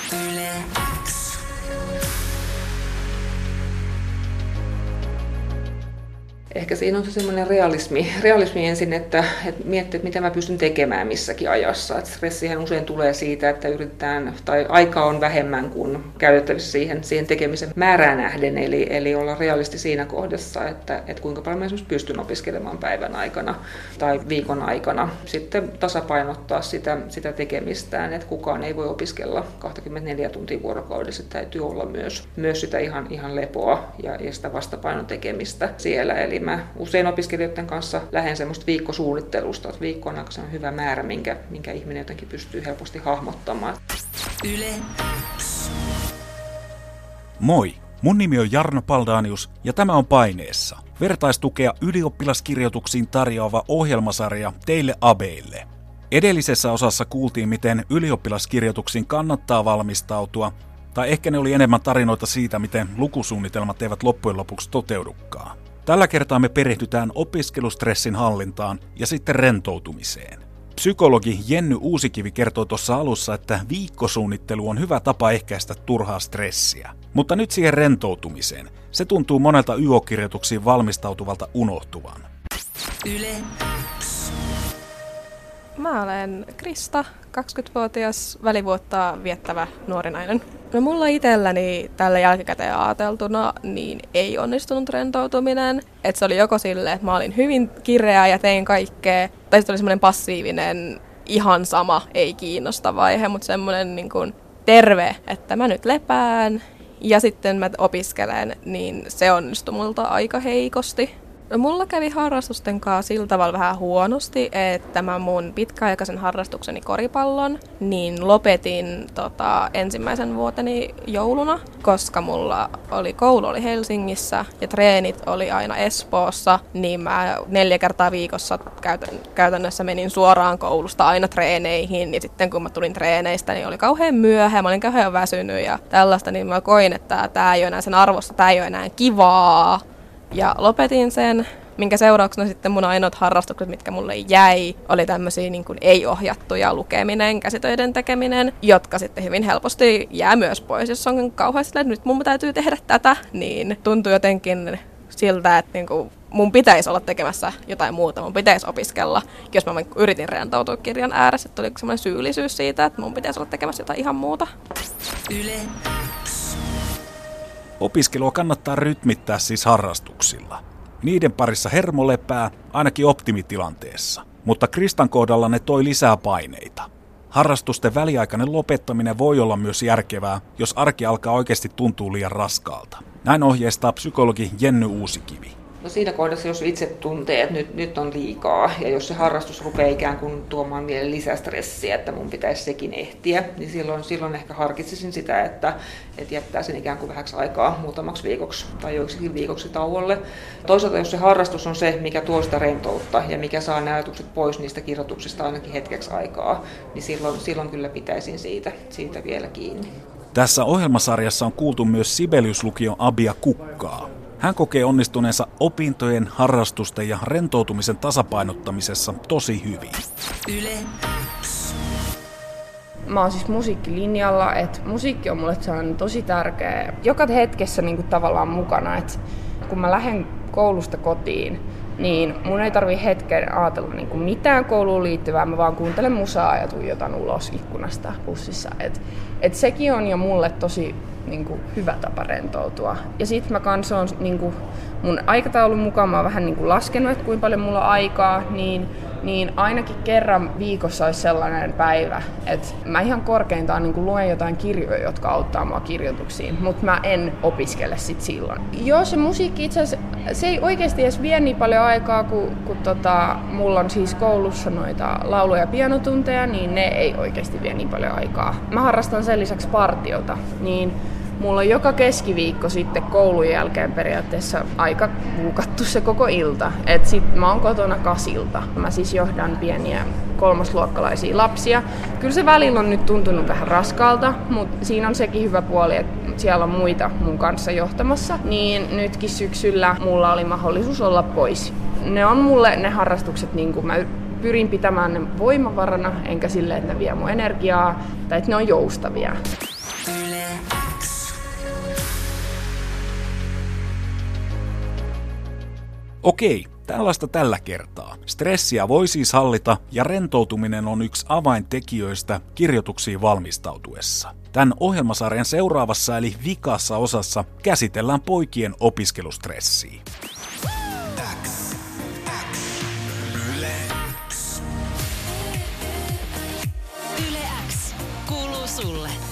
Yle X. Ehkä siinä on se semmoinen realismi ensin, että miettii, että mitä mä pystyn tekemään missäkin ajassa. Että stressihän usein tulee siitä, että yritetään, tai aikaa on vähemmän kuin käytettävissä siihen tekemisen määrään nähden, eli olla realisti siinä kohdassa, että kuinka paljon mä esimerkiksi pystyn opiskelemaan päivän aikana tai viikon aikana. Sitten tasapainottaa sitä tekemistään, että kukaan ei voi opiskella 24 tuntia vuorokaudessa, täytyy olla myös sitä ihan lepoa ja sitä vastapainon tekemistä siellä. Eli mä usein opiskelijoiden kanssa lähden semmoista viikkosuunnittelusta, että viikko on aika hyvä määrä, minkä ihminen jotenkin pystyy helposti hahmottamaan. Yle X. Moi! Mun nimi on Jarno Paldanius ja tämä on Paineessa. Vertaistukea ylioppilaskirjoituksiin tarjoava ohjelmasarja teille abeille. Edellisessä osassa kuultiin, miten ylioppilaskirjoituksiin kannattaa valmistautua, tai ehkä ne oli enemmän tarinoita siitä, miten lukusuunnitelmat eivät loppujen lopuksi toteudukaan. Tällä kertaa me perehdytään opiskelustressin hallintaan ja sitten rentoutumiseen. Psykologi Jenny Uusikivi kertoi tuossa alussa, että viikkosuunnittelu on hyvä tapa ehkäistä turhaa stressiä. Mutta nyt siihen rentoutumiseen. Se tuntuu monelta YO-kirjoituksiin valmistautuvalta unohtuvan. Yle X. Mä olen Krista, 20-vuotias välivuotta viettävä nuori nainen. No mulla itselläni tällä jälkikäteen ajateltuna niin ei onnistunut rentoutuminen. Et se oli joko silleen, että mä olin hyvin kireä ja tein kaikkea, tai sitten oli semmoinen passiivinen, ihan sama, ei kiinnosta vaihe, mutta semmoinen niin kuin terve, että mä nyt lepään ja sitten mä opiskelen, niin se onnistui multa aika heikosti. No, mulla kävi harrastusten kanssa sillä tavalla vähän huonosti, että mä mun pitkäaikaisen harrastukseni koripallon niin lopetin ensimmäisen vuoteni jouluna, koska mulla koulu oli Helsingissä ja treenit oli aina Espoossa, niin mä 4 kertaa viikossa käytännössä menin suoraan koulusta aina treeneihin, ja sitten kun mä tulin treeneistä, niin oli kauhean myöhä, mä olin kauhean väsynyt ja tällaista, niin mä koin, että tää ei ole enää sen arvosta, tää ei ole enää kivaa. Ja lopetin sen, minkä seurauksena sitten mun ainoat harrastukset, mitkä mulle jäi, oli tämmöisiä niin kuin ei-ohjattuja lukeminen, käsitöiden tekeminen, jotka sitten hyvin helposti jää myös pois. Jos on kauheasti, että nyt mun täytyy tehdä tätä, niin tuntuu jotenkin siltä, että niin kuin mun pitäisi olla tekemässä jotain muuta, mun pitäisi opiskella. Jos mä yritin rentoutua kirjan ääressä, tuli semmoinen syyllisyys siitä, että mun pitäisi olla tekemässä jotain ihan muuta. Yle X. Opiskelua kannattaa rytmittää siis harrastuksilla. Niiden parissa hermo lepää, ainakin optimitilanteessa. Mutta Kristan kohdalla ne toi lisää paineita. Harrastusten väliaikainen lopettaminen voi olla myös järkevää, jos arki alkaa oikeasti tuntua liian raskaalta. Näin ohjeistaa psykologi Jenny Uusikivi. No siinä kohdassa, jos itse tuntee, että nyt on liikaa, ja jos se harrastus rupeaa ikään kuin tuomaan mieleen lisästressiä, että mun pitäisi sekin ehtiä, niin silloin ehkä harkitsisin sitä, että jättää sen ikään kuin vähäksi aikaa muutamaksi viikoksi tai joiksikin viikoksi tauolle. Toisaalta, jos se harrastus on se, mikä tuo sitä rentoutta ja mikä saa ne ajatukset pois niistä kirjoituksista ainakin hetkeksi aikaa, niin silloin kyllä pitäisin siitä vielä kiinni. Tässä ohjelmasarjassa on kuultu myös Sibelius-lukion Abia Kukkaa. Hän kokee onnistuneensa opintojen, harrastusten ja rentoutumisen tasapainottamisessa tosi hyvin. Yle X. Mä oon siis musiikkilinjalla, että musiikki on mulle tosi tärkeä joka hetkessä niin kuin tavallaan mukana. Että kun mä lähden koulusta kotiin, niin mun ei tarvii hetken ajatella niin kuin mitään kouluun liittyvää, mä vaan kuuntelen musaa ja tuijotan ulos ikkunasta bussissa. Et sekin on jo mulle tosi niin kuin hyvä tapa rentoutua. Ja sit mä kans oon niin kuin mun aikataulun mukaan mä oon vähän niin kuin laskenut, että kuinka paljon mulla on aikaa, niin ainakin kerran viikossa olisi sellainen päivä, että mä ihan korkeintaan niin kuin luen jotain kirjoja, jotka auttaa mua kirjoituksiin, mutta mä en opiskele sit silloin. Joo, se musiikki itse asiassa, se ei oikeasti edes vie niin paljon aikaa, kun mulla on siis koulussa noita laulu- ja pianotunteja, niin ne ei oikeasti vie niin paljon aikaa. Mä harrastan sen lisäksi partiota, niin mulla on joka keskiviikko sitten koulun jälkeen periaatteessa aika buukattu se koko ilta. Et sit mä oon kotona 8:00. Mä siis johdan pieniä kolmosluokkalaisia lapsia. Kyllä se välillä on nyt tuntunut vähän raskaalta, mutta siinä on sekin hyvä puoli, että siellä on muita mun kanssa johtamassa. Niin nytkin syksyllä mulla oli mahdollisuus olla pois. Ne on mulle ne harrastukset, niin kuin mä pyrin pitämään ne voimavarana, enkä silleen, että ne vie mun energiaa tai että ne on joustavia. X. Okei, tällaista tällä kertaa. Stressiä voi siis hallita ja rentoutuminen on yksi avaintekijöistä kirjoituksiin valmistautuessa. Tämän ohjelmasarjan seuraavassa eli vikassa osassa käsitellään poikien opiskelustressiä. Yle X kuuluu sulle.